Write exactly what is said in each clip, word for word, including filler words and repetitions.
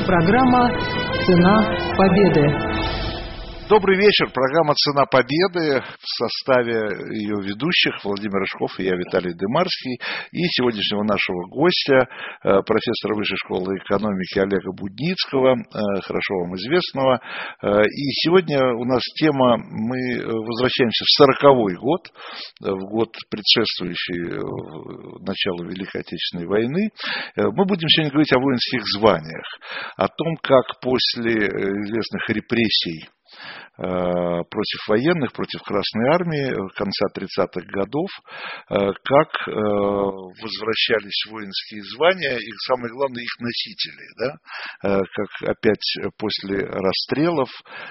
Программа «Цена победы». Добрый вечер. Программа «Цена победы» в составе ее ведущих Владимир Рыжков и я, Виталий Дымарский. И сегодняшнего нашего гостя, профессора Высшей школы экономики Олега Будницкого, хорошо вам известного. И сегодня у нас тема, мы возвращаемся в сороковой год, в год, предшествующий началу Великой Отечественной войны. Мы будем сегодня говорить о воинских званиях, о том, как после известных репрессий против военных, против Красной Армии конца тридцатых годов, как возвращались воинские звания и, самое главное, их носители, да? Как опять после расстрелов,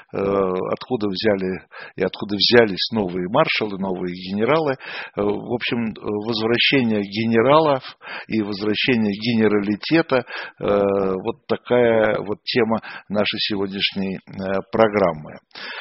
откуда взяли и откуда взялись новые маршалы, новые генералы. В общем, возвращение генералов и возвращение генералитета, вот такая вот тема нашей сегодняшней программы.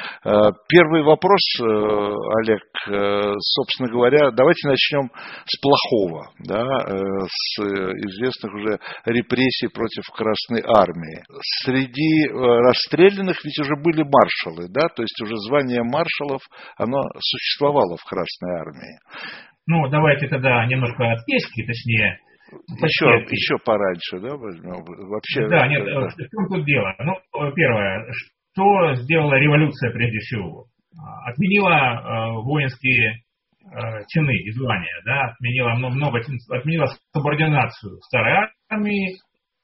Первый вопрос, Олег, собственно говоря, давайте начнем с плохого, да, с известных уже репрессий против Красной Армии. Среди расстрелянных ведь уже были маршалы, да, то есть уже звание маршалов, оно существовало в Красной Армии. Ну, давайте тогда немножко от печки, точнее. Еще, еще пораньше, да, возьмем? Вообще, да, нет, да. В чем тут дело? Ну, первое, что сделала революция прежде всего? Отменила э, воинские э, чины и звания, да, отменила много, отменила субординацию старой армии,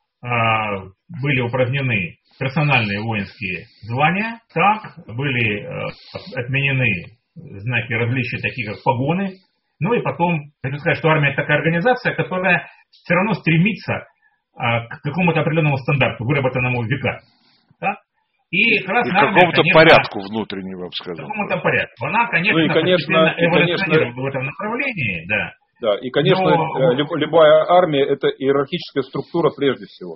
э, были упразднены персональные воинские звания, так были э, отменены знаки различия, такие как погоны. Ну и потом, хочу сказать, что армия это такая организация, которая все равно стремится э, к какому-то определенному стандарту, выработанному в века. Да? И, и к какому-то конечно, порядку внутреннему, я бы сказал. К какому-то порядку. Она, конечно, ну и, конечно эволюционирует в этом направлении, да. Да, и, конечно, Но... люб, любая армия – это иерархическая структура прежде всего.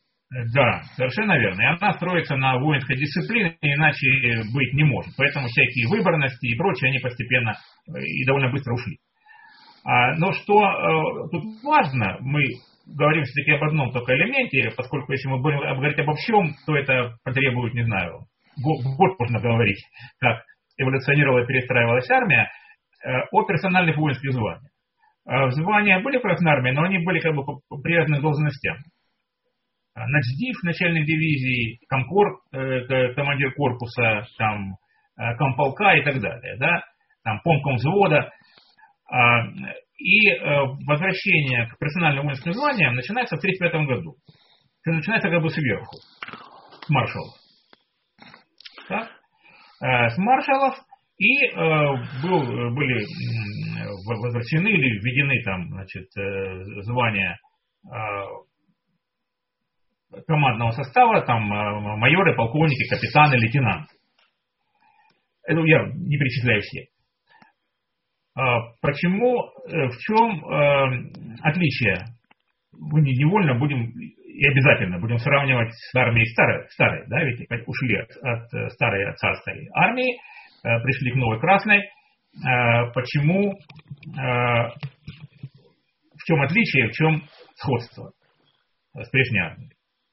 Да, совершенно верно. И она строится на воинской дисциплине, иначе быть не может. Поэтому всякие выборности и прочее, они постепенно и довольно быстро ушли. А, но что э, тут важно, мы говорим все-таки об одном только элементе, поскольку если мы будем говорить обо всем, то это потребует, не знаю, год, год можно говорить, как эволюционировала и перестраивалась армия, э, о персональных воинских званиях. Э, звания были в Красной армии, но они были как бы по привязанным должностям. Начдив начальник дивизии, комкор, э, командир корпуса, там, э, комполка и так далее, да, там, помком взвода. Э, и э, возвращение к персональным воинским званиям начинается в тысяча девятьсот тридцать пятом году. Это начинается как бы сверху, с маршалов. Да? Э, с маршалов и э, был, были э, возвращены или введены там, значит, э, звания э, командного состава, там майоры, полковники, капитаны, лейтенанты. Это я не перечисляю все. Почему, в чем отличие? Мы невольно будем и обязательно будем сравнивать с армией старой, старой, да, ведь ушли от, от старой от царской армии, пришли к новой красной. Почему, в чем отличие, в чем сходство с прежней армией?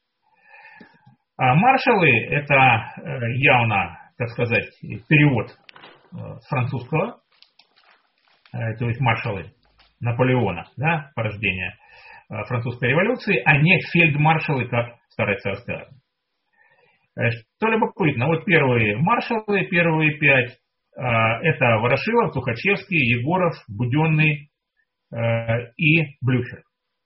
А маршалы – это явно, так сказать, перевод с французского, то есть маршалы Наполеона, да, порождение французской революции, а не фельдмаршалы, как в старой царской армии. Что любопытно, вот первые маршалы, первые пять – это Ворошилов, Тухачевский, Егоров, Буденный и Блюхер.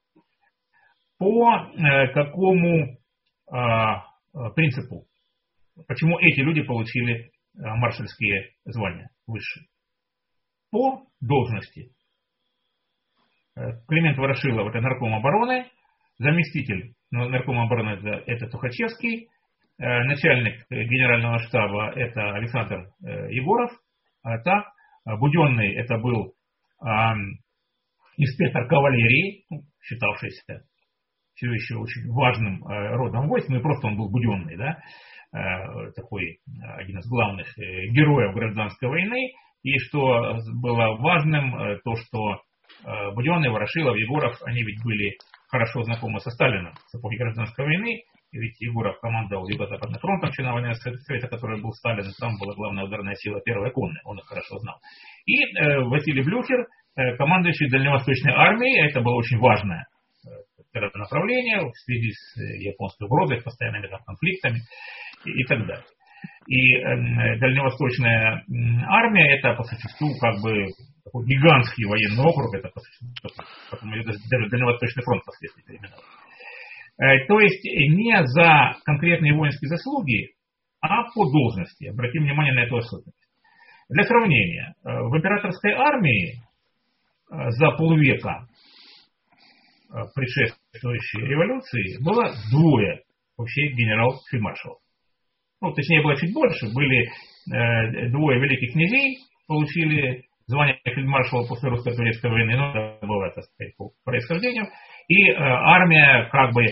По какому принципу, почему эти люди получили маршальские звания высшие? По должности. Климент Ворошилов – это нарком обороны, заместитель наркома обороны – это Тухачевский, начальник генерального штаба – это Александр Егоров, так, Буденный – это был инспектор кавалерии, считавшийся все еще очень важным э, родом войск, ну и просто он был Буденный, да, э, такой один из главных э, героев гражданской войны, и что было важным, э, то, что э, Буденный, Ворошилов, Егоров, они ведь были хорошо знакомы со Сталином с эпохи гражданской войны, ведь Егоров командовал Юго-Западным фронтом, член военного совета, который был Сталин, там была главная ударная сила первой конной, он их хорошо знал. И э, Василий Блюхер, э, командующий Дальневосточной армией, это было очень важное э, направление в связи с японской угрозой, постоянными там, конфликтами и, и так далее. И э, Дальневосточная э, армия, это по существу как бы такой гигантский военный округ, это по существу, потом ее даже Дальневосточный фронт впоследствии переименовал. Э, то есть не за конкретные воинские заслуги, а по должности. Обратим внимание на эту особенность. Для сравнения, э, в императорской армии э, за полвека э, предшествующей революции было двое вообще генерал-фельдмаршалов. Ну, точнее, было чуть больше. Были э, двое великих князей, получили звание фельдмаршала после русско-турецкой войны, но это было, так сказать, по происхождению. И э, армия как бы э,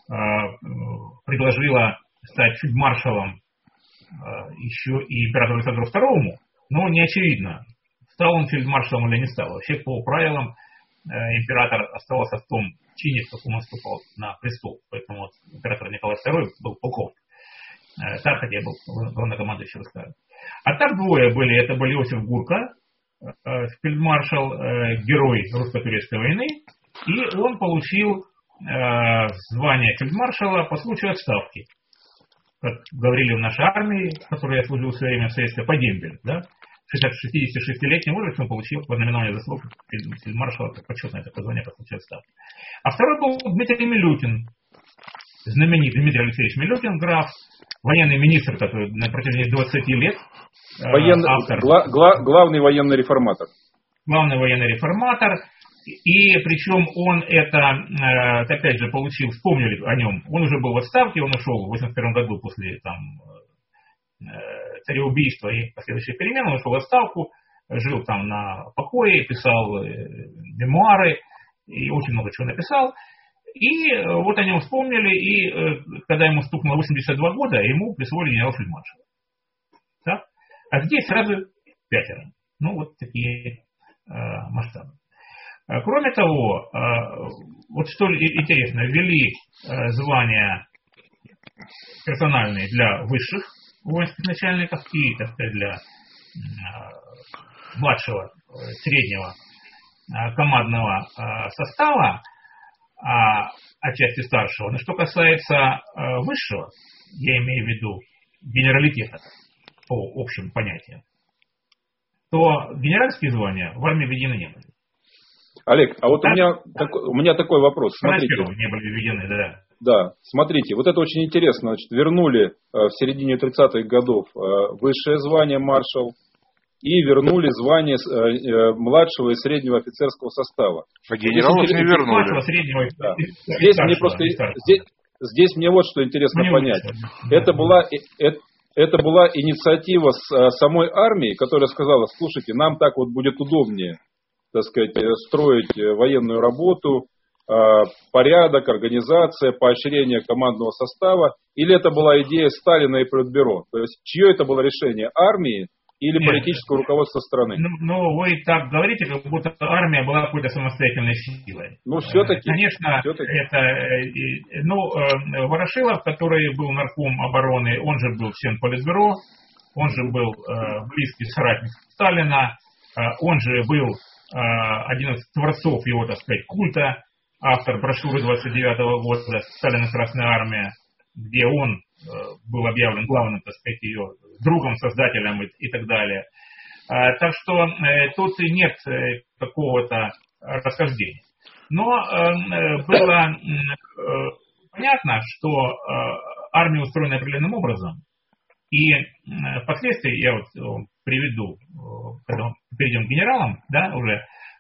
предложила стать фельдмаршалом э, еще и императору Александру второму, но не очевидно, стал он фельдмаршалом или не стал. Вообще, по правилам, э, император оставался в том чине, в каком он вступал на престол. Поэтому вот, император Николай второй был полковник. Так, хотя я был главнокомандующий русской армии. А так двое были. Это был Иосиф Гурко, фельдмаршал, герой русско-турецкой войны. И он получил звание фельдмаршала по случаю отставки. Как говорили в нашей армии, в которой я служил в свое время в советской, по дембелю. Да? В шестидесятишестилетнем возрасте он получил по знаменованию заслуг фельдмаршала, как почетное такое звание по случаю отставки. А второй был Дмитрий Милютин. Знаменитый Дмитрий Алексеевич Милютин, граф, военный министр, который на протяжении двадцати лет, Военный, автор, гла, гла, главный военный реформатор. Главный военный реформатор. И причем он это, опять же, получил, вспомнили о нем, он уже был в отставке, он ушел в восемьдесят первом году после там, цареубийства и последующих перемен, он ушел в отставку, жил там на покое, писал мемуары и очень много чего написал. И вот о нем вспомнили, и когда ему стукнуло восемьдесят два года, ему присвоили генерал-фельдмаршала. Да? А здесь сразу пятеро. Ну, вот такие э, масштабы. Кроме того, э, вот что интересно, ввели э, звания персональные для высших воинских начальников и, так сказать, для э, младшего, э, среднего э, командного э, состава, а отчасти старшего. Но что касается э, высшего, я имею в виду генералитета по общим понятиям, то генеральские звания в армии введены не были. Олег, а вот да? у, меня, так, у меня такой вопрос. Смотрите. Не были введены, да. Да, смотрите, вот это очень интересно. Значит, вернули э, в середине тридцатых годов э, высшее звание маршал и вернули звание э, младшего и среднего офицерского состава. А генералов не вернули. Да. Здесь мне просто здесь, здесь мне вот что интересно ну, понять. Это была это, это была инициатива с самой армии, которая сказала: слушайте, нам так вот будет удобнее, так сказать, строить военную работу, порядок, организация, поощрение командного состава, или это была идея Сталина и Политбюро? То есть чье это было решение, армии или Нет, политического руководства страны? Ну, ну, вы так говорите, как будто армия была какой-то самостоятельной силой. Ну, все-таки. Конечно, все-таки. это, ну, Ворошилов, который был нарком обороны, он же был член Политбюро, он же был близкий соратник Сталина, он же был один из творцов его, так сказать, культа, автор брошюры двадцать девятого года «Сталин и Красная армия», где он был объявлен главным, так сказать, ее другом, создателем и, и так далее. Так что тут нет какого-то расхождения. Но было понятно, что армия устроена определенным образом, и впоследствии, я вот приведу, когда мы перейдем к генералам, да, уже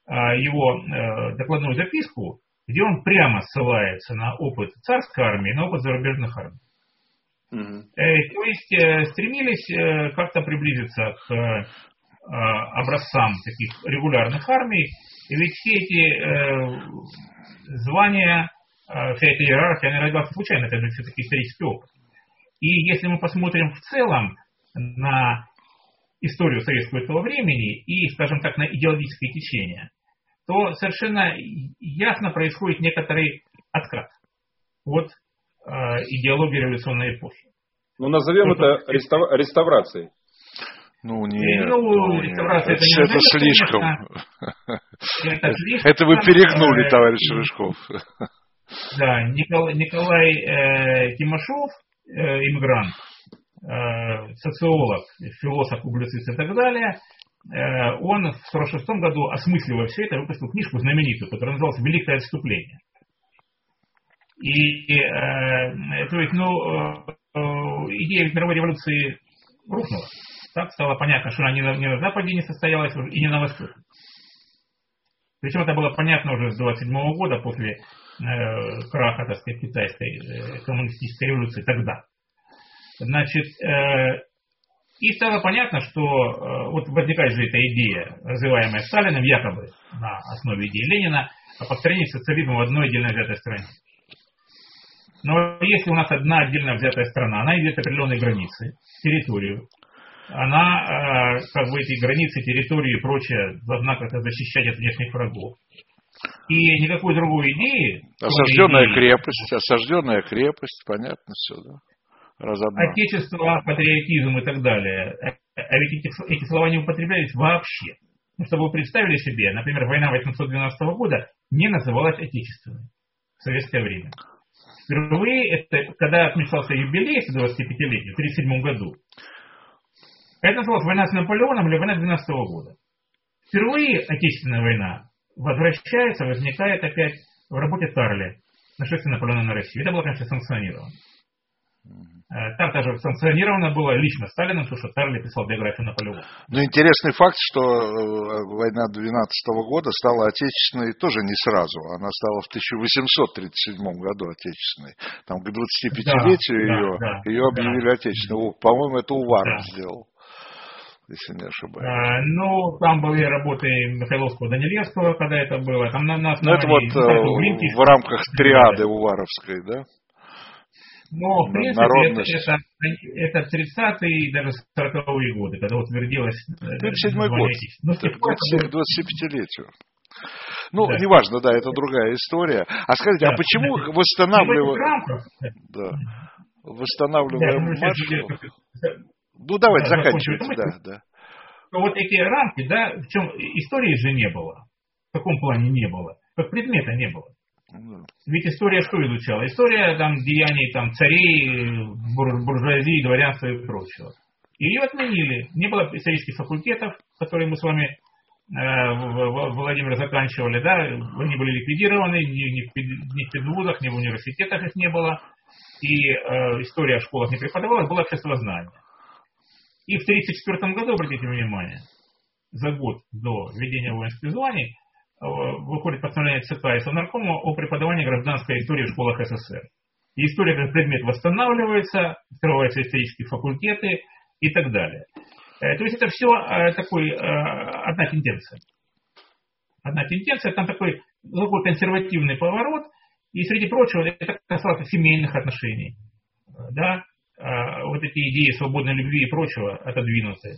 его докладную записку, где он прямо ссылается на опыт царской армии, на опыт зарубежных армий. Mm-hmm. То есть стремились как-то приблизиться к образцам таких регулярных армий, и ведь все эти звания, вся эта иерархия, она родилась случайно, это же все-таки исторический опыт. И если мы посмотрим в целом на историю советского этого времени и, скажем так, на идеологическое течение, то совершенно ясно происходит некоторый откат. Вот идеологии революционной эпохи. Ну, назовем это рестав... реставрацией. Ну, нет, ну, ну, реставрация нет. это, это, это слишком. Это, слишком. Это вы перегнули, товарищ Рыжков. Да, Николай, Николай э, Тимошов, э, иммигрант, э, социолог, философ, публицист и так далее, э, он в сорок шестом году, осмысливая все это, выпустил книжку знаменитую, которая называлась «Великое отступление». И, э, то есть, ну, э, идея мировой революции рухнула. Так стало понятно, что она ни на, ни на Западе не состоялась и не на Востоке. Причем это было понятно уже с двадцать седьмого года, после э, краха, так сказать, китайской э, коммунистической революции тогда. Значит, э, и стало понятно, что э, вот возникает же эта идея, развиваемая Сталиным, якобы на основе идеи Ленина, о построении социализма в одной отдельно взятой стране. Но если у нас одна отдельно взятая страна, она имеет определенные границы, территорию, она, как бы, эти границы, территории и прочее должна как-то защищать от внешних врагов. И никакой другой идеи... Осажденная идеи, крепость, осажденная крепость, понятно все, да? Разобрано. Отечество, патриотизм и так далее. А ведь эти, эти слова не употреблялись вообще. Ну, чтобы вы представили себе, например, война восемьсот двенадцатого года не называлась отечественной в советское время. Впервые, это, когда отмечался юбилей двадцатипятилетия в тысяча девятьсот тридцать седьмом году, это называлась война с Наполеоном или война двенадцатого года. Впервые Отечественная война возвращается, возникает опять в работе Тарли, нашествие Наполеона на Россию. Это было, конечно, санкционировано. Там даже санкционировано было лично Сталином, потому что Тарли писал биографию Наполеона. Ну, интересный факт, что война двенадцатого года стала отечественной тоже не сразу. Она стала в тысяча восемьсот тридцать седьмом году отечественной. Там к двадцатипятилетию да, ее, да, ее объявили да. отечественной. По-моему, это Уваров да. сделал, если не ошибаюсь. А, ну, там были работы Михайловского, Данилевского, когда это было. Там на, на основании, ну, это вот в, в рамках триады да. Уваровской, да? Но, в принципе, это, это, это тридцатые и даже сороковые годы, когда утвердилось... тридцать седьмой год, к двадцатипятилетию. Ну, да. неважно, да, это другая история. А скажите, да. а почему да. восстанавливаем... Да. Восстанавливаем да, маршрут? Ну, давайте да, заканчивайте, да, да. Но вот эти рамки, да, в чем истории же не было. В каком плане не было? Как предмета не было. Ведь история что изучала? История там деяний там, царей, бур, буржуазии, дворянства и прочего. Ее отменили. Не было исторических факультетов, которые мы с вами, э, в, в Владимире, заканчивали. Да? Они были ликвидированы, ни, ни, в, ни в педвузах, ни в университетах их не было. И э, история в школах не преподавалась, было обществознание. И в тысяча девятьсот тридцать четвёртом году, обратите внимание, за год до введения воинских званий, выходит постановление ЦК и Совнаркома о преподавании гражданской истории в школах СССР. И история как предмет восстанавливается, открываются исторические факультеты и так далее. То есть это все такой, одна тенденция. Одна тенденция, там такой, такой консервативный поворот, и среди прочего это касалось семейных отношений. Да? Вот эти идеи свободной любви и прочего отодвинуты.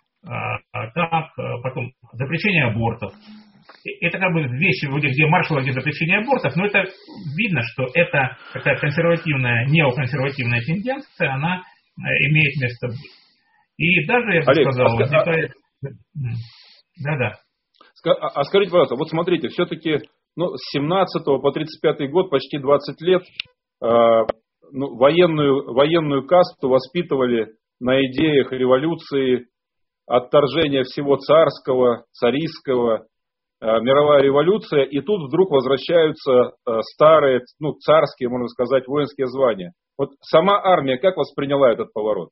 Так, потом запрещение абортов. Это как бы вещи, где маршала, где запрещение абортов, но это видно, что это такая консервативная, неоконсервативная тенденция, она имеет место быть. И даже, я бы Олег, сказал, а, возникает... Да-да. А, а скажите, пожалуйста, вот смотрите, все-таки ну, с семнадцатого по тридцать пятый год, почти двадцать лет, э, ну, военную, военную касту воспитывали на идеях революции, отторжения всего царского, царистского, мировая революция, и тут вдруг возвращаются старые, ну, царские, можно сказать, воинские звания. Вот сама армия как восприняла этот поворот?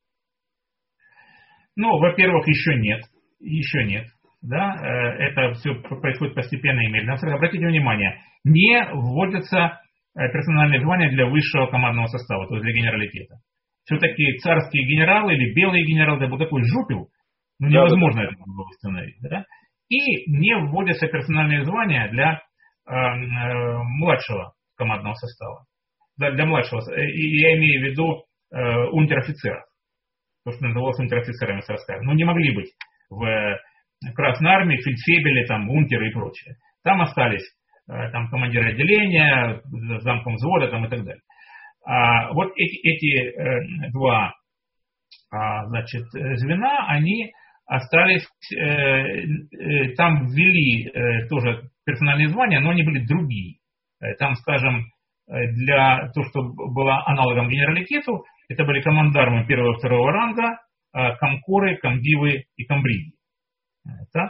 Ну, во-первых, еще нет. Еще нет. Да? Это все происходит постепенно и медленно. Обратите внимание, не вводятся персональные звания для высшего командного состава, то есть для генералитета. Все-таки царские генералы или белые генералы, это был такой жупел, ну, невозможно да, да. это было установить. Да? И не вводятся персональные звания для э, э, младшего командного состава. Да, для младшего. И я имею в виду э, унтер-офицеров. То, что называлось унтер-офицерами царская. Ну, не могли быть в Красной армии фельдфебели, там, унтеры и прочее. Там остались э, там, командиры отделения, замком взвода там, и так далее. А вот эти, эти э, два а, значит, звена, они остались, э, э, там ввели э, тоже персональные звания, но они были другие. Э, там, скажем, для того, что было аналогом генералитету, это были командармы первого и второго ранга, э, комкоры, комдивы и комбриги. Так?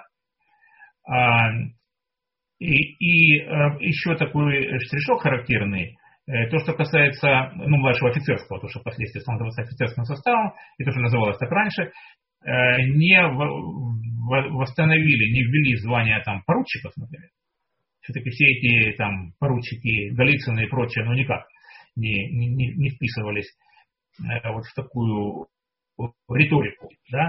А, и и э, еще такой штришок характерный. То, что касается ну, младшего офицерского, то, что впоследствии стало называться офицерским составом, и то, что называлось так раньше, не восстановили, не ввели звания там, поручиков, например. Все-таки все эти там, поручики, Голицыны и прочее, ну никак не, не, не вписывались вот в такую риторику, да,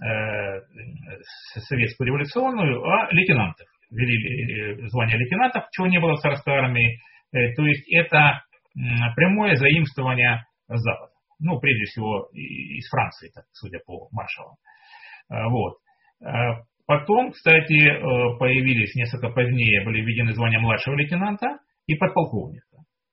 советскую революционную, а лейтенантов. Ввели звание лейтенантов, чего не было в царской армии. То есть это прямое заимствование Запада. Ну, прежде всего, из Франции, так, судя по маршалам. Вот. Потом, кстати, появились несколько позднее, были введены звания младшего лейтенанта и подполковника.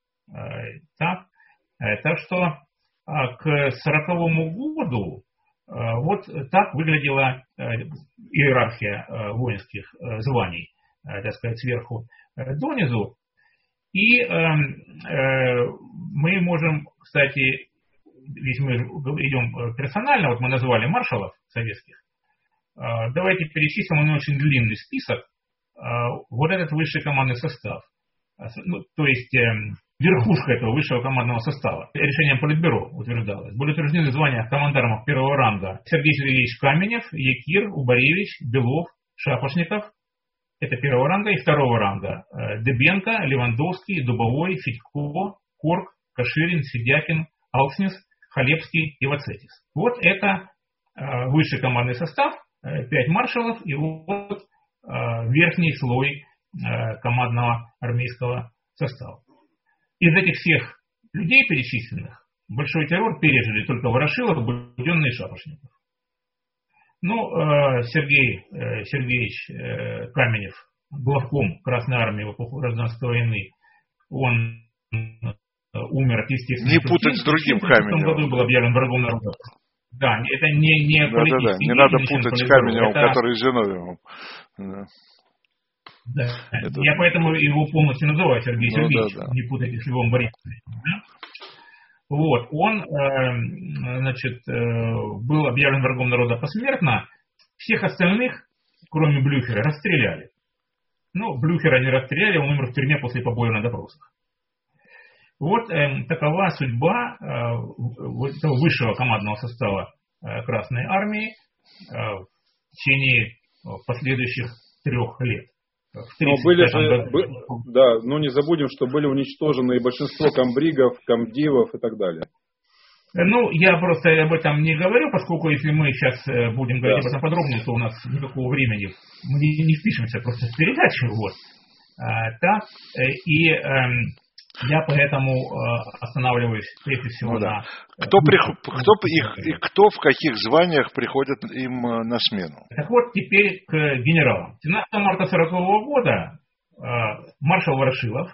Так, так что к сороковому году вот так выглядела иерархия воинских званий, так сказать, сверху донизу. И э, э, мы можем, кстати, если мы идем персонально, вот мы назвали маршалов советских, э, давайте перечислим, он очень длинный список, э, вот этот высший командный состав, ну, то есть э, верхушка этого высшего командного состава. Решением Политбюро утверждалось. Были утверждены звания командармов первого ранга Сергей Сергеевич Каменев, Якир, Убаревич, Белов, Шапошников. Это первого ранга и второго ранга. Дыбенко, Левандовский, Дубовой, Федько, Корк, Каширин, Сидякин, Алкснис, Халепский и Вацетис. Вот это высший командный состав, пять маршалов и вот верхний слой командного армейского состава. Из этих всех людей перечисленных большой террор пережили только Ворошилов, Буденный и Шапошников. Ну, Сергей Сергеевич Каменев, главком Красной Армии в эпоху Гражданской войны, он умер от естественных Не путать с другим Каменевым. В том году был объявлен врагом народа. Да, это не, не да, да, да. Не надо путать с Каменевым, это... который Зиновьевым. Да. Да. Это... Я поэтому его полностью называю Сергей ну, Сергеевич, да, да. Не путайте с Львом Борисовичем. Да? Вот, он, э, значит, э, был объявлен врагом народа посмертно. Всех остальных, кроме Блюхера, расстреляли. Но Блюхера не расстреляли, он умер в тюрьме после побоя на допросах. Вот э, такова судьба э, этого высшего командного состава э, Красной Армии э, в течение э, последующих трех лет. Но были же, бы, да, но не забудем, что были уничтожены и большинство комбригов, комдивов и так далее. Ну, я просто об этом не говорю, поскольку если мы сейчас будем говорить да. об этом подробнее, то у нас никакого времени, мы не, не впишемся просто в передачу. Вот. А, так, и э, я поэтому э, останавливаюсь прежде всего ну, да. на... Кто, при, кто, их, и кто в каких званиях приходит им на смену? Так вот, теперь к генералам. семнадцатого марта сорокового года э, маршал Ворошилов,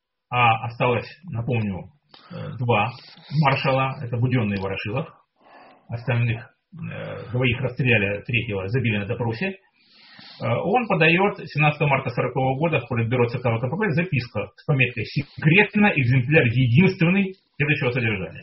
а осталось, напомню, э, два маршала, это Буденный и Ворошилов, остальных э, двоих расстреляли, третьего забили на допросе. Он подает семнадцатого марта сорокового года в Политбюро ЦК ВКПБ записку с пометкой «Секретно, экземпляр единственный» следующего содержания.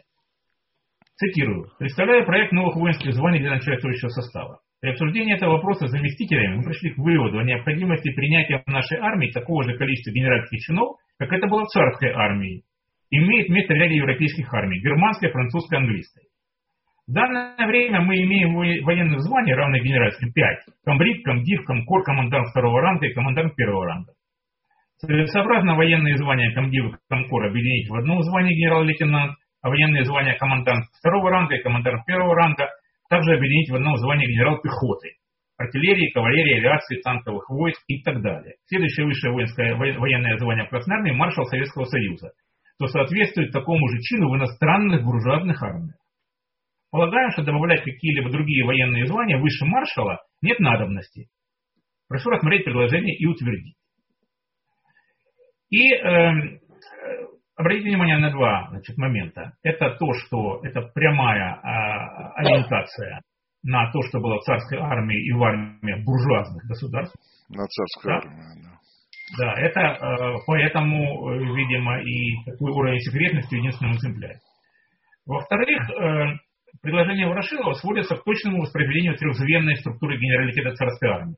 Цитирую. «Представляя проект новых воинских званий для начальствующего состава. При обсуждении этого вопроса с заместителями мы пришли к выводу о необходимости принятия в нашей армии такого же количества генеральских чинов, как это было в царской армии. Имеет место в ряде европейских армий – германской, французской, английской. В данное время мы имеем военных званий, равных генеральским, пять. Комбриг, комдив, комкор, командант второго ранга и командант первого ранга. Целесообразно военные звания комдива и комкора объединить в одно звание генерал-лейтенант, а военные звания командант второго ранга и командант первого ранга также объединить в одно звание генерал пехоты, артиллерии, кавалерии, авиации, танковых войск и так далее. Следующее высшее воинское военное звание в Красной армии – маршал Советского Союза, что соответствует такому же чину в иностранных буржуазных армиях. Полагаем, что добавлять какие-либо другие военные звания выше маршала нет надобности. Прошу рассмотреть предложение и утвердить. И э, обратите внимание на два, значит, момента. Это то, что это прямая а, ориентация на то, что было в царской армии и в армиях буржуазных государств. На царской да? армии, да. Да, это э, поэтому, видимо, и такой уровень секретности в единственном экземпляре. Во-вторых, э, предложения Ворошилова сводятся к точному воспроизведению трехзвенной структуры генералитета царской армии.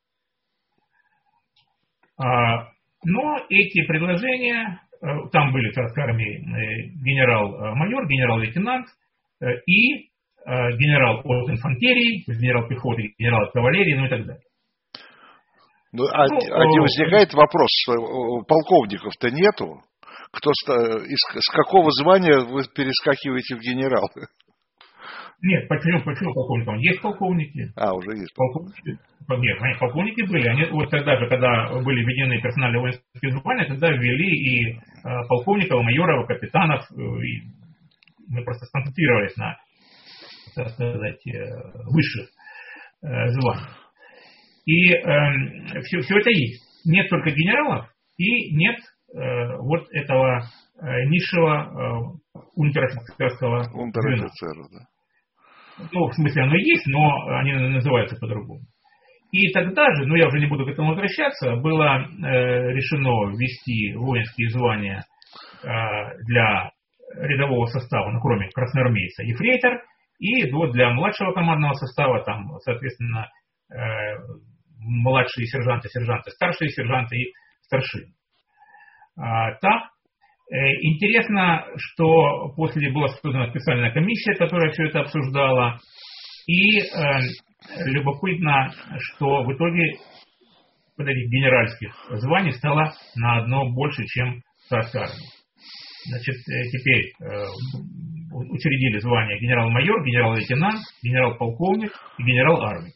А, но эти предложения, э, там были в царской армии э, генерал-майор, генерал-лейтенант э, и э, генерал от инфантерии, генерал пехоты, генерал от кавалерии, ну и так далее. Ну, а, ну, а не возникает вопрос, полковников-то нету? Кто, из, с какого звания вы перескакиваете в генерал? Нет, почему, почему полковникам? Есть полковники. А, уже есть полковники. Нет, они, полковники были. Они, вот тогда же, когда были введены персональные воинские звания, тогда ввели и э, полковников, и майоров, и капитанов. И мы просто сконцентрировались на, так сказать, высших э, званиях. И э, все, все это есть. Нет только генералов и нет э, вот этого э, низшего э, унтер-офицерского унтер-офицера, да. Ну, в смысле, оно есть, но они называются по-другому. И тогда же, ну я уже не буду к этому возвращаться, было э, решено ввести воинские звания э, для рядового состава, ну кроме красноармейца, ефрейтор, и вот для младшего командного состава, там, соответственно, э, младшие сержанты, сержанты, старшие сержанты и старшины. А, так, э, интересно, что после была создана специальная комиссия, которая все это обсуждала, и э, любопытно, что в итоге вот этих генеральских званий стало на одно больше, чем в царской армии. Значит, э, теперь э, учредили звания генерал-майор, генерал-лейтенант, генерал-полковник и генерал армии.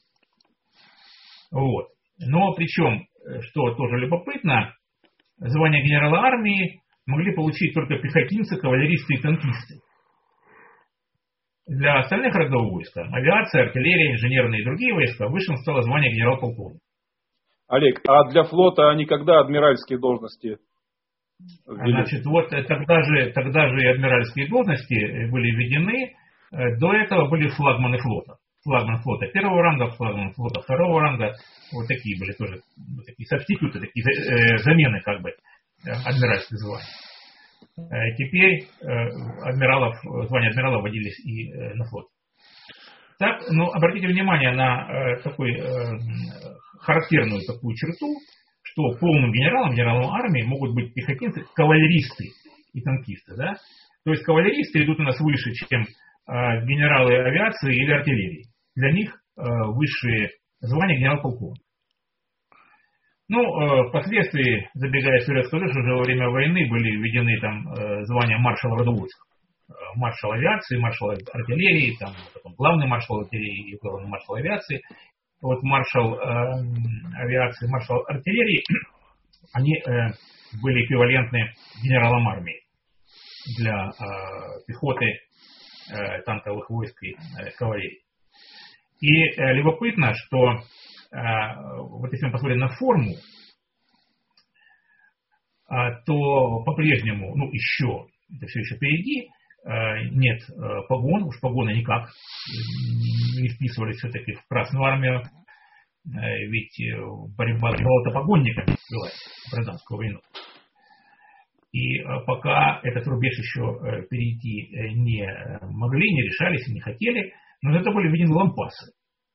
Вот. Но причем, что тоже любопытно, звание генерала армии могли получить только пехотинцы, кавалеристы и танкисты. Для остальных родов войска, авиация, артиллерия, инженерные и другие войска, высшим стало звание генерал-полковник. Олег, а для флота они когда адмиральские должности ввели? Значит, вот тогда же, тогда же и адмиральские должности были введены. До этого были флагманы флота. Флагман флота первого ранга, флагман флота второго ранга. Вот такие были тоже, вот такие сабститюты, такие э, замены как бы адмиральских званий. Э, теперь э, адмиралов, звания адмирала вводились и э, на флот. Так, ну, обратите внимание на э, такой э, характерную такую черту, что полным генералом, генералом армии могут быть пехотинцы, кавалеристы и танкисты. Да? То есть кавалеристы идут у нас выше, чем э, генералы авиации или артиллерии. Для них э, высшие звания генерал-полковник. Ну, э, впоследствии, забегая вперед, скажу, что уже во время войны были введены там э, звания маршала рода войск. Э, маршал авиации, маршал артиллерии, там, потом главный маршал артиллерии и главный маршал авиации. Вот маршал э, авиации, маршал артиллерии, они э, были эквивалентны генералам армии для э, пехоты, э, танковых войск и э, кавалерии. И э, любопытно, что э, вот если мы посмотрим на форму, э, то по-прежнему, ну еще, это все еще впереди, э, нет э, погон, уж погоны никак не вписывались все-таки в Красную армию, э, ведь борьба с болотопогонниками велась в гражданскую войну. И э, пока этот рубеж еще э, перейти э, не могли, не решались, не хотели, но зато были введены лампасы.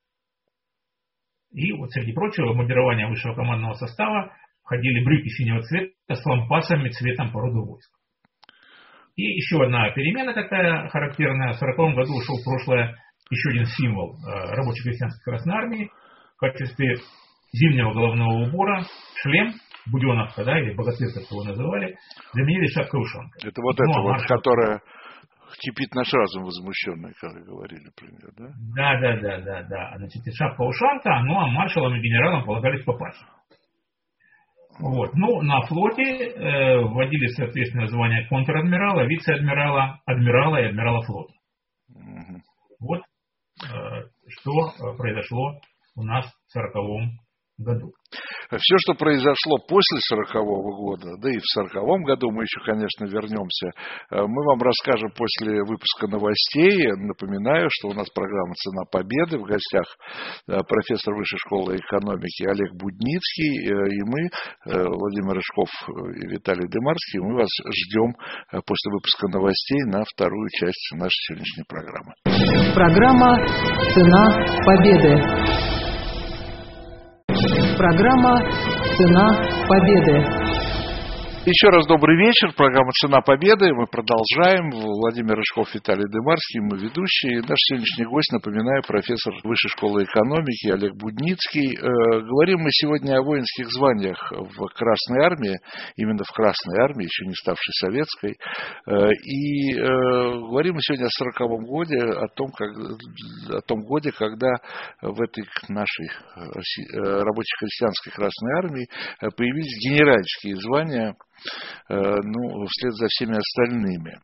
И вот среди прочего в мундирование высшего командного состава входили брюки синего цвета с лампасами цветом по роду войск. И еще одна перемена такая характерная. В сороковом году ушел в прошлое еще один символ э, рабоче-крестьянской Красной армии. В качестве зимнего головного убора шлем, буденовка, да, или богатырь, как его называли, заменили шапкой-ушанкой. Это вот ну, это а вот, маршал... которая кипит наш разум возмущенный, как говорили, например, да? Да, да, да, да, да. Значит, шапка-ушанка, ну а маршалам и генералам полагались папахи. Вот. Ну, на флоте э, вводили, соответственно, звания контр-адмирала, вице-адмирала, адмирала и адмирала флота. Угу. Вот э, что произошло у нас в сороковом году. Все, что произошло после сорокового года, да и в сороковом году мы еще, конечно, вернемся, мы вам расскажем после выпуска новостей. Напоминаю, что у нас программа «Цена победы». В гостях профессор Высшей школы экономики Олег Будницкий. И мы, Владимир Рыжков и Виталий Дымарский, мы вас ждем после выпуска новостей на вторую часть нашей сегодняшней программы. Программа «Цена победы». Программа «Цена победы». Еще раз добрый вечер. Программа «Цена победы». Мы продолжаем. Владимир Рыжков, Виталий Дымарский, мы ведущие. Наш сегодняшний гость, напоминаю, профессор Высшей школы экономики Олег Будницкий. Э, говорим мы сегодня о воинских званиях в Красной армии, именно в Красной армии, еще не ставшей советской. Э, и э, говорим мы сегодня о сороковом годе, о том, как, о том годе, когда в этой нашей рабоче-крестьянской Красной армии появились генеральские звания, ну, вслед за всеми остальными.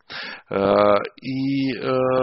И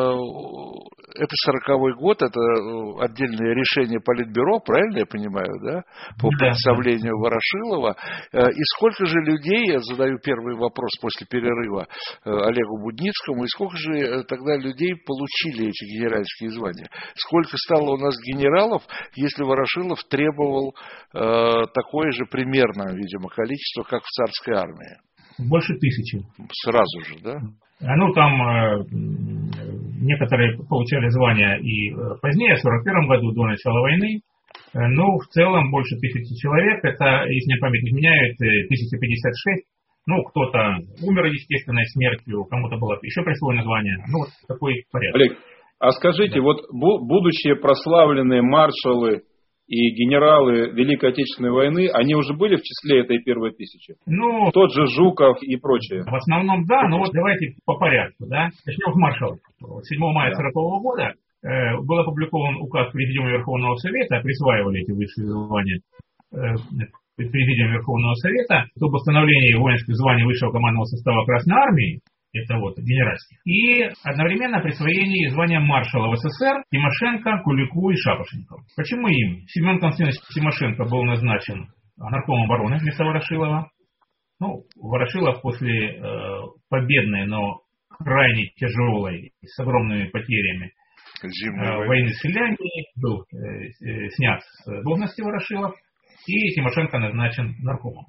это сороковой год, это отдельное решение Политбюро, правильно я понимаю, да, по представлению Ворошилова. И сколько же людей, я задаю первый вопрос после перерыва Олегу Будницкому, и сколько же тогда людей получили эти генеральские звания? Сколько стало у нас генералов, если Ворошилов требовал такое же примерно, видимо, количество, как в царской армии? Больше тысячи. Сразу же, да? Ну, там э, некоторые получали звания и позднее, в сорок первом году, до начала войны. Но в целом больше тысячи человек. Это, если мне память не изменяет, тысяча пятьдесят шесть. Ну, кто-то умер естественной смертью, кому-то было еще присвоено звание. Ну, вот такой порядок. Олег, а скажите, да. вот будущие прославленные маршалы и генералы Великой Отечественной войны, они уже были в числе этой первой тысячи? Ну, тот же Жуков и прочее. В основном, да, но вот давайте по порядку, да. Начнем с маршалов. седьмого мая сорокового года э, был опубликован указ Президиума Верховного Совета, присваивали эти высшие звания э, Президиума Верховного Совета об установлении воинских званий высшего командного состава Красной Армии, это вот генеральских, и одновременно присвоение звания маршала в СССР Тимошенко, Кулику и Шапошникову. Почему им? Семен Константинович Тимошенко был назначен наркомом обороны вместо Ворошилова. Ну, Ворошилов после э, победной, но крайне тяжелой, с огромными потерями э, войны с Финляндией был э, э, снят с должности Ворошилов, и Тимошенко назначен наркомом.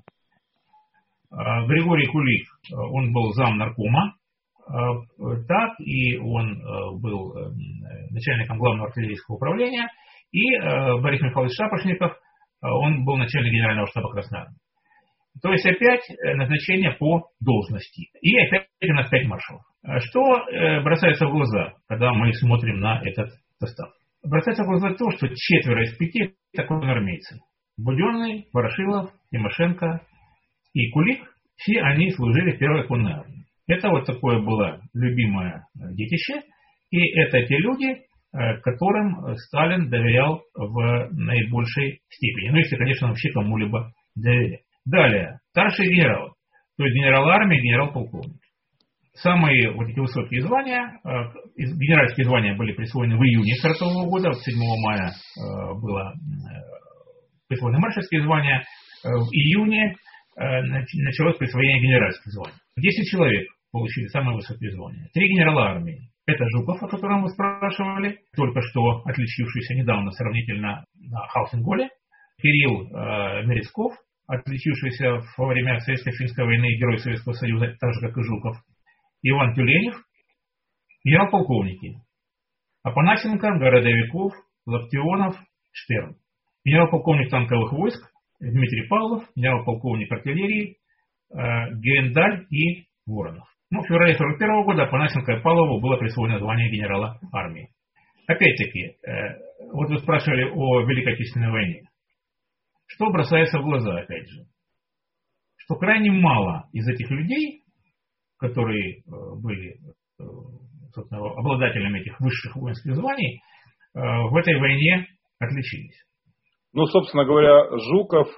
Григорий Кулик, он был зам наркома, так, и он был начальником главного артиллерийского управления, и Борис Михайлович Шапошников, он был начальник генерального штаба Красной Армии. То есть опять назначение по должности. И опять у нас пять маршалов. Что бросается в глаза, когда мы смотрим на этот состав? Бросается в глаза то, что четверо из пяти такой армейцы. Буденный, Ворошилов, Тимошенко и Кулик, все они служили в первой конной армии. Это вот такое было любимое детище, и это те люди, которым Сталин доверял в наибольшей степени. Ну, если, конечно, вообще кому-либо доверял. Далее, старшие генералы, то есть генерал армии, генерал-полковник. Самые вот эти высокие звания, генеральские звания были присвоены в июне сорокового года, седьмого мая было присвоены маршальские звания, в июне началось присвоение генеральских званий. Десять человек получили самые высокие звания. Три генерала армии. Это Жуков, о котором вы спрашивали, только что отличившийся недавно сравнительно на Халхин-Голе. Кирилл э, Мерецков, отличившийся во время Советско-финской войны герой Советского Союза, так же, как и Жуков. Иван Тюленев, генерал-полковники. Апанасенко, Городовиков, Локтионов, Штерн. Генерал-полковник танковых войск Дмитрий Павлов, генерал-полковник артиллерии э, Гендаль и Воронов. Ну, в феврале сорок первого года Апанасенко и Павлову было присвоено звание генерала армии. Опять-таки, э, вот вы спрашивали о Великой Отечественной войне. Что бросается в глаза, опять же? Что крайне мало из этих людей, которые э, были э, собственно, обладателями этих высших воинских званий, э, в этой войне отличились. Ну, собственно говоря, Жуков,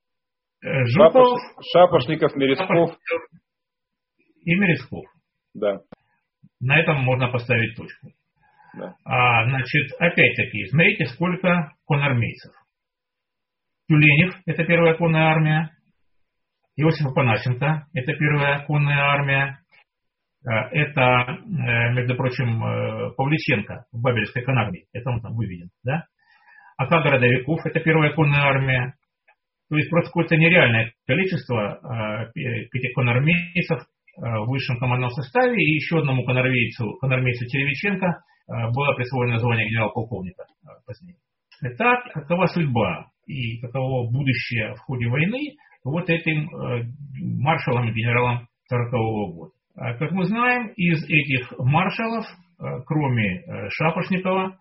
Жуков Шапошников, Мерецков. И Мерецков. Да. На этом можно поставить точку. Да. А, значит, опять-таки, смотрите, сколько конармейцев. Тюленев, это первая конная армия. Иосиф Апанасенко, это первая конная армия. Это, между прочим, Павличенко в Бабелевской Канагре. Это он там выведен, да? Ака Городовиков, это первая конная армия. То есть просто какое-то нереальное количество этих конармейцев в высшем командном составе, и еще одному конармейцу, конармейцу Теревиченко было присвоено звание генерал-полковника позднее. Итак, какова судьба и каково будущее в ходе войны вот этим маршалом и генералом сорокового года? Как мы знаем, из этих маршалов, кроме Шапошникова,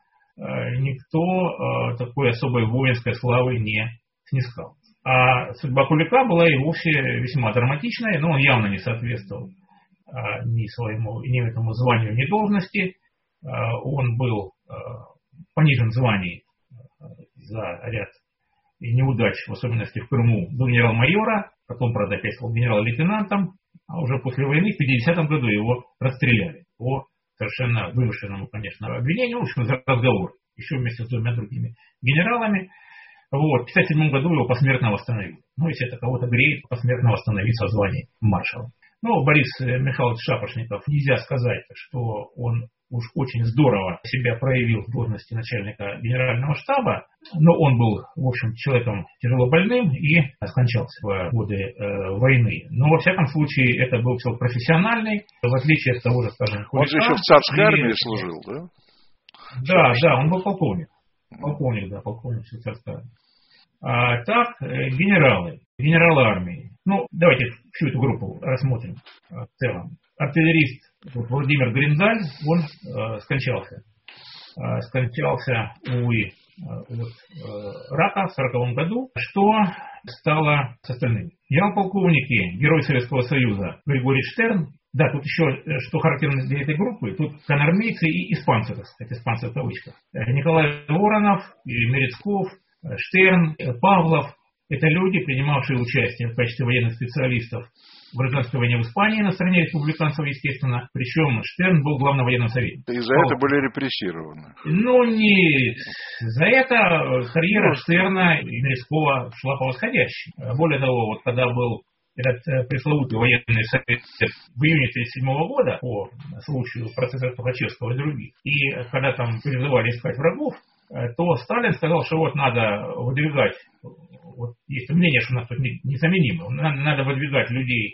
никто такой особой воинской славы не снискал. А судьба Кулика была и вовсе весьма драматичной, но он явно не соответствовал а, ни своему, ни этому званию, ни должности. А, он был а, понижен в звании а, за ряд неудач, в особенности в Крыму, до генерал-майора, потом, правда, опять стал генерал-лейтенантом, а уже после войны в пятидесятом году его расстреляли по совершенно вымышленному, конечно, обвинению, в общем, за разговор, еще вместе с двумя другими генералами. Вот, в пятьдесят седьмом году его посмертно восстановили. Ну, если это кого-то греет, посмертно восстановиться в звании маршала. Ну, Борис Михайлович Шапошников, нельзя сказать, что он уж очень здорово себя проявил в должности начальника генерального штаба, но он был, в общем, человеком тяжело больным и скончался в годы э, войны. Но, во всяком случае, это был человек профессиональный, в отличие от того же, скажем, Кулика. Он же еще в царской армии служил, да? Да, да, он был полковник. Полковник, да, полковник царской армии. А, так, генералы, генералы армии. Ну, давайте всю эту группу рассмотрим в целом. Артиллерист вот, Владимир Гриндаль, он э, скончался. Э, скончался у э, вот, э, рака в сороковом году. Что стало с остальными? Генерал-полковники, герой Советского Союза Григорий Штерн. Да, тут еще, что характерно для этой группы, тут конармейцы и испанцы, так сказать, испанцы в кавычках. Николай Воронов, Мерецков, Штерн, Павлов. Это люди, принимавшие участие в качестве военных специалистов в гражданской войне в Испании на стороне республиканцев, естественно. Причем Штерн был главным военным советником. И за Павлов. Это были репрессированы. Ну, не за это карьера Штерна и Мерецкого шла по восходящей. Более того, вот когда был этот пресловутый военный совет в июне тысяча девятьсот тридцать седьмого года по случаю процесса Тухачевского и других, и когда там призывали искать врагов, то Сталин сказал, что вот надо выдвигать, вот есть мнение, что у нас тут незаменимы, надо, надо выдвигать людей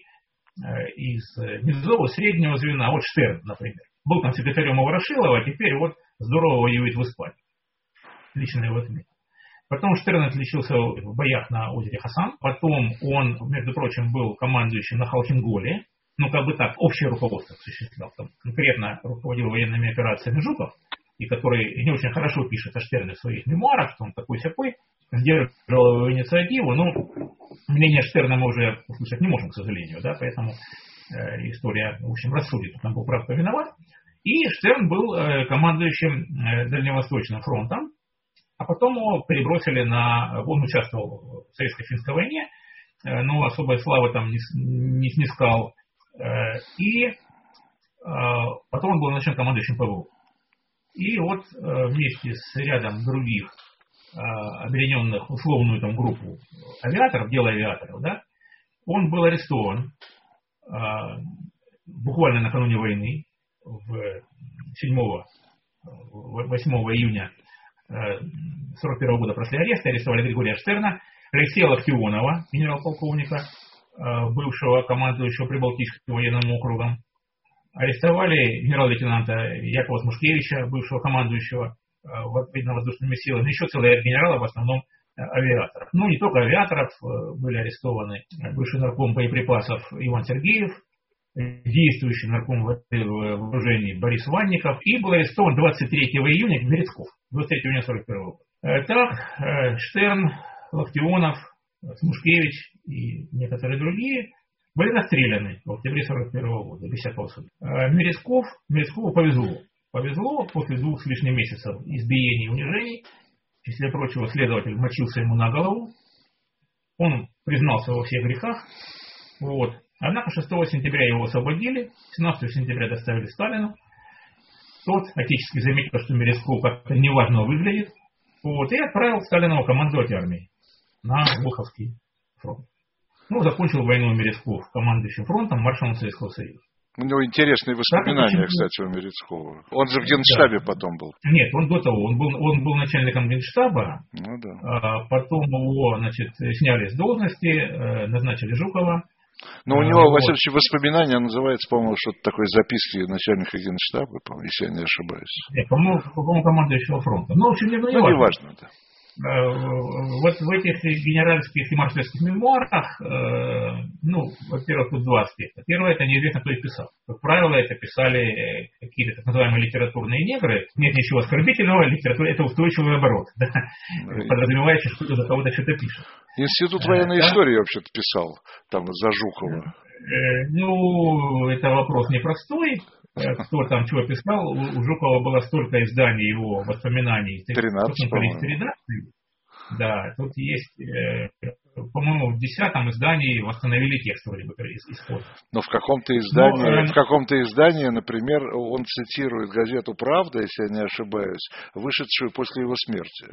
из низового, среднего звена, вот Штерн, например. Был там секретарем у Ворошилова, а теперь вот здорово воюет в Испании. Лично его отметил. Потом Штерн отличился в боях на озере Хасан. Потом он, между прочим, был командующим на Халхинголе. Ну, как бы так, общее руководство осуществлял. Там конкретно руководил военными операциями Жуков, и который не очень хорошо пишет о Штерне в своих мемуарах, что он такой-сякой, сдерживал инициативу. Но мнение Штерна мы уже услышать не можем, к сожалению, да, поэтому э, история, в общем, рассудит, он был прав, кто виноват. И Штерн был э, командующим э, Дальневосточным фронтом. А потом его перебросили на... Он участвовал в Советско-финской войне, но особой славы там не, не снискал. И потом он был назначен командующим ПВО. И вот вместе с рядом других объединенных в условную там группу авиаторов, дело авиаторов, да, он был арестован буквально накануне войны, в седьмого-восьмого июня сорок первого года после ареста. Арестовали Григория Штерна, Алексея Локтионова, генерал-полковника, бывшего командующего Прибалтийским военным округом. Арестовали генерал-лейтенанта Якова Смушкевича, бывшего командующего военно-воздушными силами. Еще целый ряд генералов, в основном авиаторов. Ну, не только авиаторов, были арестованы бывший нарком боеприпасов Иван Сергеев, действующий нарком вооружений Борис Ванников, и был арестован двадцать третьего июня Мерецков, двадцать третьего июня сорок первого года. Так, Штерн, Локтионов, Смушкевич и некоторые другие были расстреляны в октябре сорок первого года, без всякого суда. Мерецков, Мерецкову повезло. Повезло после двух с лишним месяцев избиений и унижений. В числе прочего, следователь мочился ему на голову. Он признался во всех грехах. Вот. Однако шестого сентября его освободили, семнадцатого сентября доставили Сталину. Тот отечески заметил, что Мерецков как-то неважно выглядит, вот, и отправил Сталина командовать армией. на Волховский фронт. Ну, закончил войну Мерецков командующим фронтом, маршалом Советского Союза. У него интересные воспоминания, кстати, у Мерецкого. Он же в Генштабе да. потом был. Нет, он до того. Он был, он был начальником Генштаба. Ну, да. а, потом его, значит, сняли с должности, назначили Жукова. Но у него, а, во всяком случае, воспоминания называется, по-моему, что-то такое записки начальника Генштаба, если я не ошибаюсь. Нет, по-моему, по-моему, командующего фронта. Ну, в общем, не важно. Ну, не важно, да. Вот в этих генеральских и маршальских мемуарах, ну, во-первых, тут два аспекта. Первое, это неизвестно, кто их писал. Как правило, это писали какие-то так называемые литературные негры. Нет ничего оскорбительного, литература это устойчивый оборот, да? Подразумевающий, что кто-то за кого-то что-то пишет. Институт военной да? истории вообще-то писал, там, за Жукова. Ну, это вопрос непростой. Кто там чего писал, у Жукова было столько изданий его воспоминаний. тринадцать, по-моему. Да, тут есть, э, по-моему, в десятом издании восстановили текст вроде бы исхода. Но в каком-то издании, Но, э, в каком-то издании, например, он цитирует газету «Правда», если я не ошибаюсь, вышедшую после его смерти.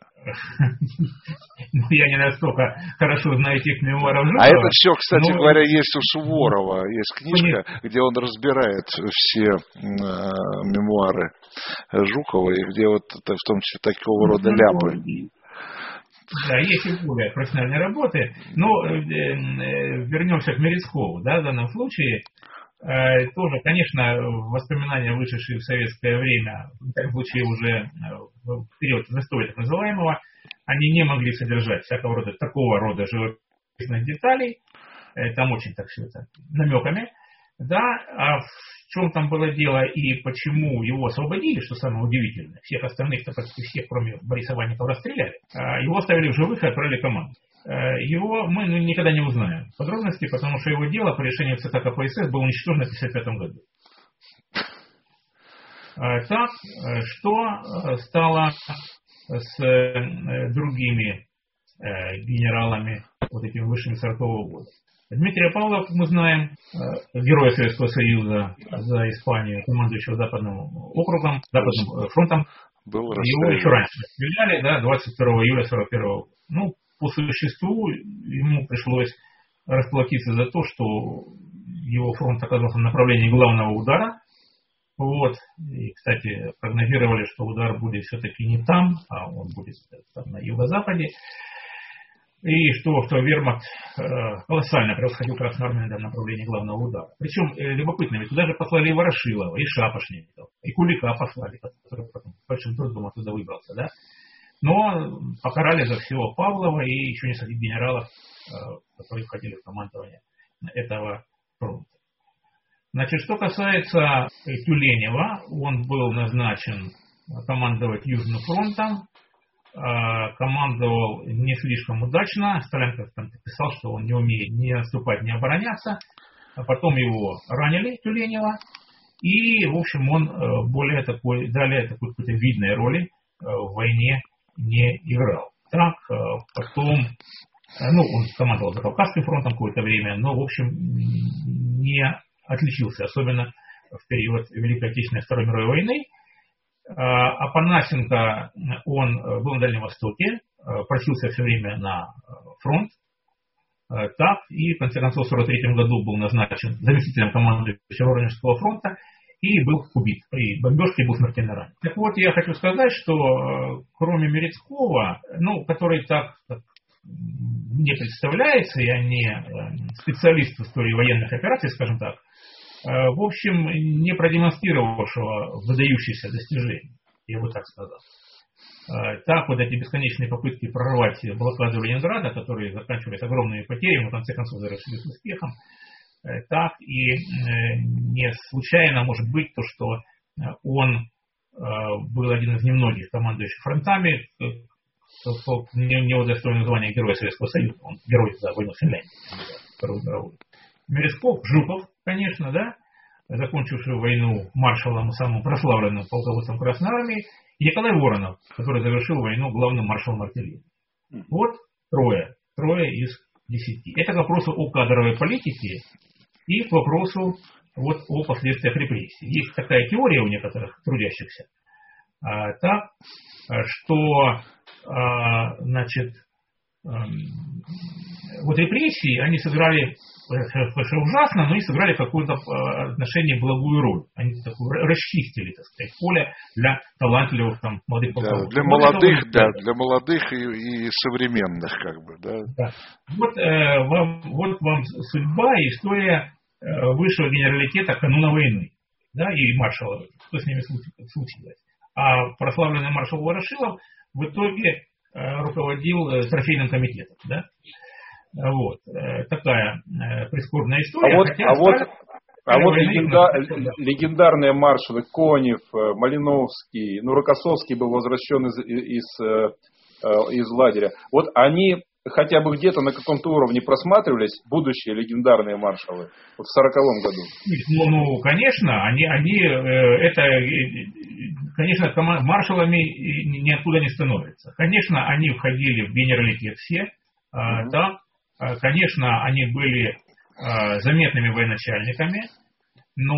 Ну, я не настолько хорошо знаю тех мемуаров Жукова. А это все, кстати говоря, есть у Суворова. Есть книжка, где он разбирает все мемуары Жукова, и где вот в том числе такого рода ляпы. Да, есть и более профессиональные работы. Но э, э, вернемся к Мерецкову, да, в данном случае. Э, тоже, конечно, воспоминания, вышедшие в советское время, в этом случае уже э, в период застоя так называемого, они не могли содержать всякого рода, такого рода живописных деталей. Э, там очень так все это намеками. Да, а в чем там было дело и почему его освободили, что самое удивительное, всех остальных-то почти всех, кроме Бориса Ванникова, расстреляли, его оставили в живых и отправили в команду. Его мы ну, никогда не узнаем подробности, потому что его дело по решению ЦК КПСС было уничтожено в тысяча девятьсот пятьдесят пятом году. Так, что стало с другими генералами, вот этими высшими сорокового года? Дмитрия Павлова, как мы знаем, героя Советского Союза за Испанию, командующего Западным округом, Западным фронтом, был его еще раньше стреляли, да, двадцать второго июля сорок первого года. Ну, по существу ему пришлось расплатиться за то, что его фронт оказался в направлении главного удара. Вот. И, кстати, прогнозировали, что удар будет все-таки не там, а он будет там, на юго-западе. И что, что вермахт э, колоссально превосходил Красную Армию на направлении главного удара. Причем э, любопытно, ведь туда же послали и Ворошилова, и Шапошникова, и Кулика послали, который потом большим трудом оттуда выбрался, да. Но покарали за все Павлова и еще нескольких генералов, э, которые входили в командование этого фронта. Значит, что касается Тюленева, он был назначен командовать Южным фронтом. Командовал не слишком удачно. Сталин там писал, что он не умеет ни наступать, ни обороняться. А потом его ранили, Тюленева. И, в общем, он более такой, далее такой какой-то видной роли в войне не играл. Так, потом, ну, он командовал Закавказским фронтом какое-то время, но, в общем, не отличился, особенно в период Великой Отечественной Второй мировой войны. Апанасенко, он был на Дальнем Востоке, просился все время на фронт. Так, и в конце концов в сорок третьем году был назначен заместителем командующего Воронежского фронта и был убит. При бомбежке был смертельно ранен. Так вот, я хочу сказать, что кроме Мерецкого, ну, который так, так не представляется, я не специалист в истории военных операций, скажем так, в общем, не продемонстрировавшего выдающиеся достижения, я бы так сказал. Так вот эти бесконечные попытки прорвать блокаду Ленинграда, которые заканчивались огромными потерями, в конце концов завершились успехом, так и не случайно может быть то, что он был один из немногих командующих фронтами, кто не удостоен названия Героя Советского Союза, он герой за войну Финляндии, Вторую мировую. Мерецков, Жуков, конечно, да, закончивший войну маршалом и самым прославленным полководцем Красной Армии, и Николай Воронов, который завершил войну главным маршалом артиллерии. Вот трое, трое из десяти. Это к вопросу о кадровой политике и к вопросу вот о последствиях репрессий. Есть такая теория у некоторых трудящихся, а, так, что, а, значит, вот репрессии, они сыграли, это ужасно, но они сыграли какое-то отношение благую роль. Они такую расчистили, так сказать, поле для талантливых там молодых полководцев. Да, для молодых, этого, да, для молодых и, и современных, как бы, да. да. Вот, э, вам, вот вам судьба и история э, высшего генералитета кануна войны, да, и маршала, что с ними случилось. А прославленный маршал Ворошилов в итоге э, руководил э, трофейным комитетом, да. Вот, э, такая э, прискорбная история. А вот, а вот, а вот легенда, легендарные маршалы Конев, Малиновский, ну, Рокоссовский был возвращен из, из, из лагеря. Вот они хотя бы где-то на каком-то уровне просматривались, будущие легендарные маршалы, вот в сороковом году? Ну, ну конечно, они, они это, конечно, маршалами ниоткуда не становятся. Конечно, они входили в генералитет все, mm-hmm. да. Конечно, они были э, заметными военачальниками, но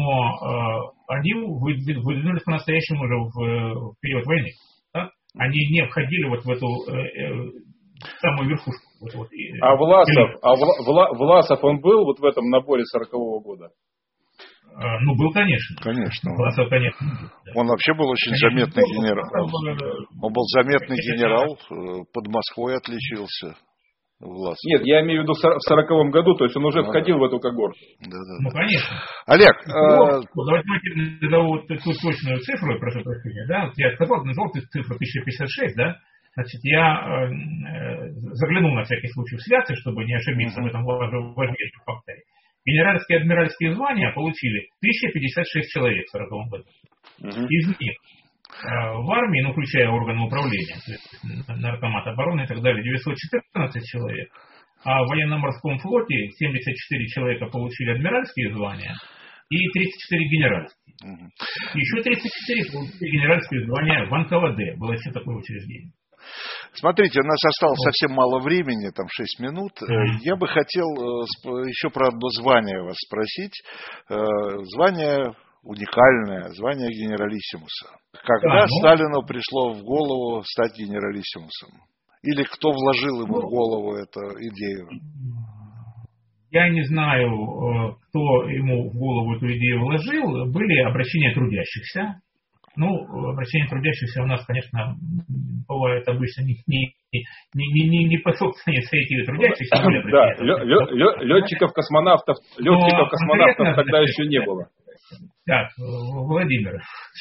э, они выдвинулись по-настоящему уже в, в период войны. Так? Они не входили вот в эту э, э, самую верхушку. Вот, вот, а Власов, а Вла, Власов, он был вот в этом наборе сорокового года? Э, ну, был, конечно. Конечно. Власов, конечно. Да. Он вообще был очень конечно, заметный генерал. Он был заметный генерал, под Москвой отличился. Власов. Нет, я имею в виду в сороковом году, то есть он уже ну, входил в эту когорту. Да, да, ну, да. конечно. Олег, ну, э... давайте назову вот ту точную цифру, прошу прощения, да, вот я сказал, назвал цифру тысяча пятьдесят шесть, да, значит, я э, заглянул на всякий случай в святцы, чтобы не ошибиться uh-huh. в этом важнейшем факторе. Генеральские и адмиральские звания получили тысяча пятьдесят шесть человек в сороковом году. Uh-huh. Из них в армии, ну, включая органы управления, то есть наркомат обороны и так далее, девятьсот четырнадцать человек, а в военно-морском флоте семьдесят четыре человека получили адмиральские звания и тридцать четыре генеральские. Угу. Еще тридцать четыре получили генеральские звания в эн ка вэ дэ, было еще такое учреждение. Смотрите, у нас осталось вот. совсем мало времени, там шесть минут. Mm-hmm. Я бы хотел еще про одно звание вас спросить. Звание... уникальное звание генералиссимуса. Когда да, ну, Сталину пришло в голову стать генералиссимусом? Или кто вложил ему ну, в голову эту идею? Я не знаю, кто ему в голову эту идею вложил. Были обращения трудящихся. Ну, обращения трудящихся у нас, конечно, бывают обычно не, не, не, не, не по собственной инициативе трудящихся. Да, летчиков-космонавтов, летчиков-космонавтов тогда еще не было. Так, Владимир,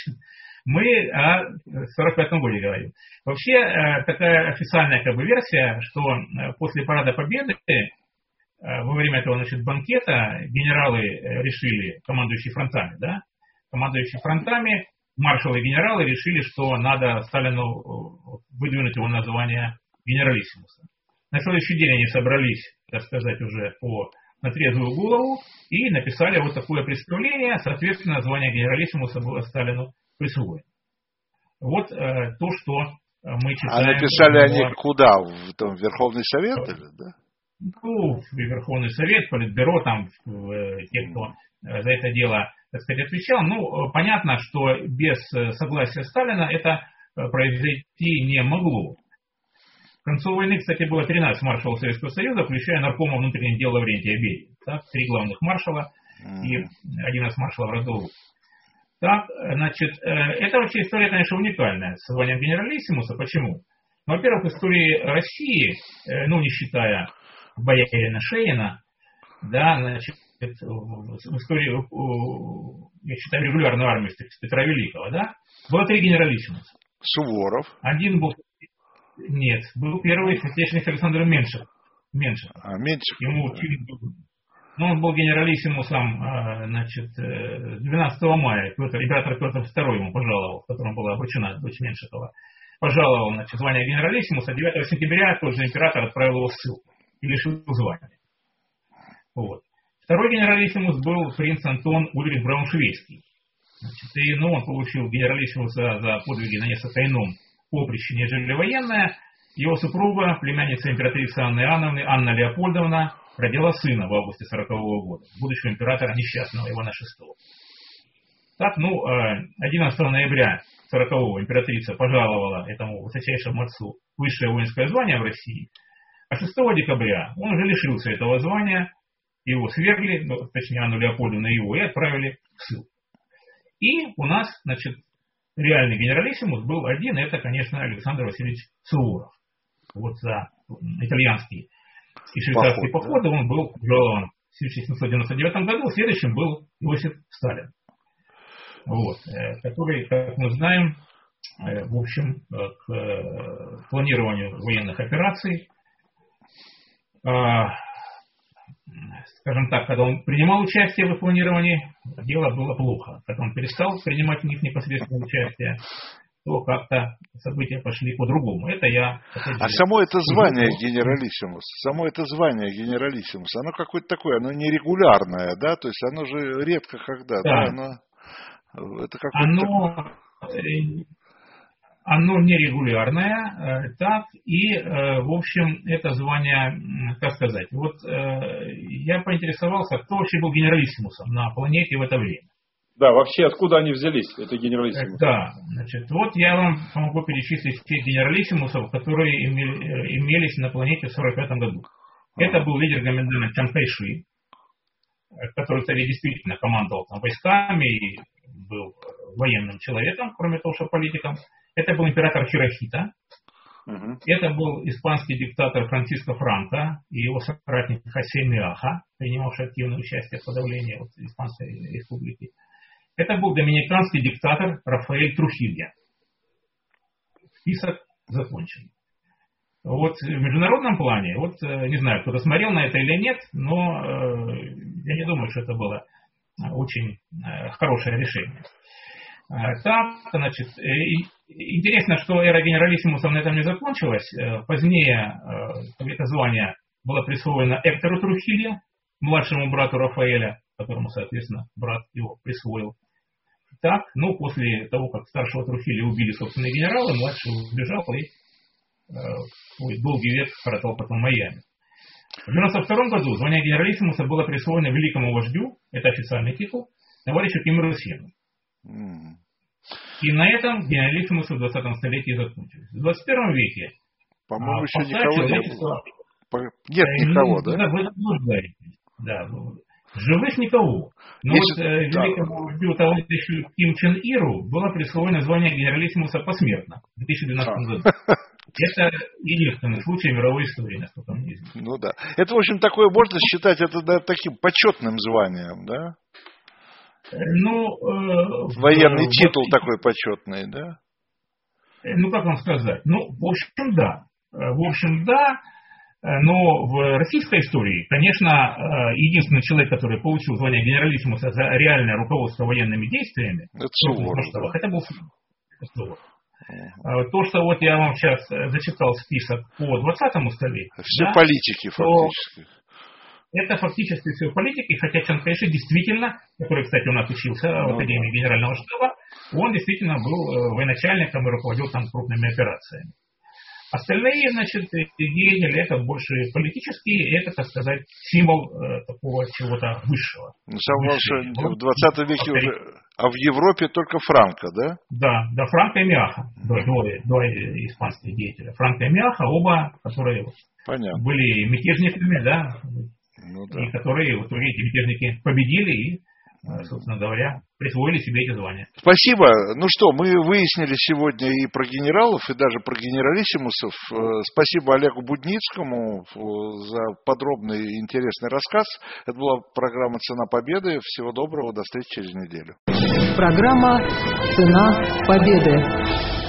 мы о сорок пятом годе говорим. Вообще, такая официальная как бы версия, что после Парада Победы, во время этого, значит, банкета, генералы решили, командующие фронтами, да, командующие фронтами, маршалы и генералы решили, что надо Сталину выдвинуть его название генералиссимуса. На следующий день они собрались, так сказать, уже по... на трезвую голову и написали вот такое представление, соответственно, звание генералиссимуса было Сталину присвоено. Вот э, то, что мы читаем. А написали в... они куда? В там, Верховный Совет? Или, да? Ну, в Верховный Совет, Политбюро, там, э, те, кто э, за это дело, так сказать, отвечал. Ну, э, понятно, что без э, согласия Сталина это э, произойти не могло. К концу войны, кстати, было тринадцать маршалов Советского Союза, включая наркома внутренних дел Лаврентия Берии. Так, три главных маршала и одиннадцать маршалов родов. Так, значит, это вообще история, конечно, уникальная с званием генералиссимуса. Почему? Ну, во-первых, в истории России, ну, не считая боярина Шейна, да, значит, в истории, я считаю, регулярную армию Петра Великого, да, было три генералиссимуса. Суворов. Один был... Нет, был первый святейший Александр Меньшиков. Меньшиков. А, Меньшиков. Ему через... Ну, он был генералиссимусом, значит, двенадцатого мая. Петр, император Петр второй ему пожаловал, в котором была обручена дочь Меньшикова. Пожаловал, значит, звание генералиссимуса. девятого сентября тот же император отправил его в ссылку и лишил звания. Вот. Второй генералиссимус был принц Антон Ульрих Брауншвейгский. Значит, и, ну, он получил генералиссимуса за подвиги на несколько ином поприще, нежели военная. Его супруга, племянница императрицы Анны Иоанновны, Анна Леопольдовна, родила сына в августе сорокового года, будущего императора несчастного Ивана шестого. Так, ну, одиннадцатого ноября сорокового императрица пожаловала этому высочайшему отцу высшее воинское звание в России, А шестого декабря он уже лишился этого звания, его свергли, ну, точнее Анну Леопольдовну его, и отправили в ссылку. И у нас, значит, реальный генералиссимус был один, это, конечно, Александр Васильевич Суворов. Вот за итальянский и швейцарский Поход, походы да? он был пожалован в тысяча семьсот девяносто девятом году, следующим был Иосиф Сталин, вот, который, как мы знаем, в общем, к планированию военных операций, скажем так, когда он принимал участие в их планировании, дело было плохо. Когда он перестал принимать в них непосредственное участие, то как-то события пошли по-другому. Это я... А само это звание генералиссимус, само это звание генералиссимус, оно какое-то такое, оно нерегулярное, да? То есть оно же редко когда, да? да оно, это оно, оно нерегулярное, так, и, в общем, это звание, как сказать, вот я поинтересовался, кто вообще был генералиссимусом на планете в это время. Да, вообще откуда они взялись, это генералиссимус? Да, значит, вот я вам могу перечислить тех генералиссимусов, которые имели, имелись на планете в сорок пятом году. Это был лидер Гоминдана Чан Кайши, который, кстати, действительно командовал там войсками и был военным человеком, кроме того, что политиком. Это был император Хирохита. Uh-huh. Это был испанский диктатор Франциско Франко и его соратник Хосе Миаха, принимавший активное участие в подавлении вот, Испанской республики. Это был доминиканский диктатор Рафаэль Трухильо. Список закончен. Вот в международном плане, вот не знаю, кто-то смотрел на это или нет, но э, я не думаю, что это было очень э, хорошее решение. Так, значит, интересно, что эра генералиссимуса на этом не закончилась. Позднее это звание было присвоено Эктору Трухильо, младшему брату Рафаэля, которому, соответственно, брат его присвоил. Так, ну, после того, как старшего Трухильо убили собственные генералы, младший убежал и э, свой долгий век коротал потом в Майами. В девяносто втором году звание генералиссимуса было присвоено великому вождю, это официальный титул, товарищу Ким Ир Сену. Mm. И на этом генералиссимусы в двадцатом столетии закончились. В двадцать первом веке, по-моему, еще никого не было. Нет никого, да? Да, вы заблуждаетесь. Да, живых никого. Но Если... вот э, великому вождю товарищу Ким Чен Иру было присвоено звание генералиссимуса посмертно в две тысячи двенадцатом году. Это единственный случай в мировой истории, насколько мне известно. Ну да. Это, в общем, такое можно считать это да, таким почетным званием, да? Ну, э, военный э, титул вот, такой почетный, да? Ну, как вам сказать? Ну, в общем, да. В общем, да. Но в российской истории, конечно, единственный человек, который получил звание генералиссимуса за реальное руководство военными действиями, это Суворов, да. Это был Суворов. Uh-huh. То, что вот я вам сейчас зачитал список по двадцатому столетию. Все да, политики фактически. Это фактически все политики, хотя Чан Кайши действительно, который, кстати, у нас учился ну, в Академии да. Генерального штаба, он действительно был военачальником и руководил там крупными операциями. Остальные, значит, деятели, это больше политические, это, так сказать, символ э, такого чего-то высшего. Ну, самое в двадцатом веке уже, а в Европе только Франко, да? Да, да, Франко и Миаха, двое, двое испанских деятелей. Франко и Миаха, оба, которые Понятно. были мятежниками, да, ну, да, и которые, вот, эти мятежники победили и, собственно говоря, присвоили себе эти звания. Спасибо. Ну что, мы выяснили сегодня и про генералов, и даже про генералиссимусов. Спасибо Олегу Будницкому за подробный и интересный рассказ. Это была программа «Цена победы». Всего доброго, до встречи через неделю. Программа «Цена победы».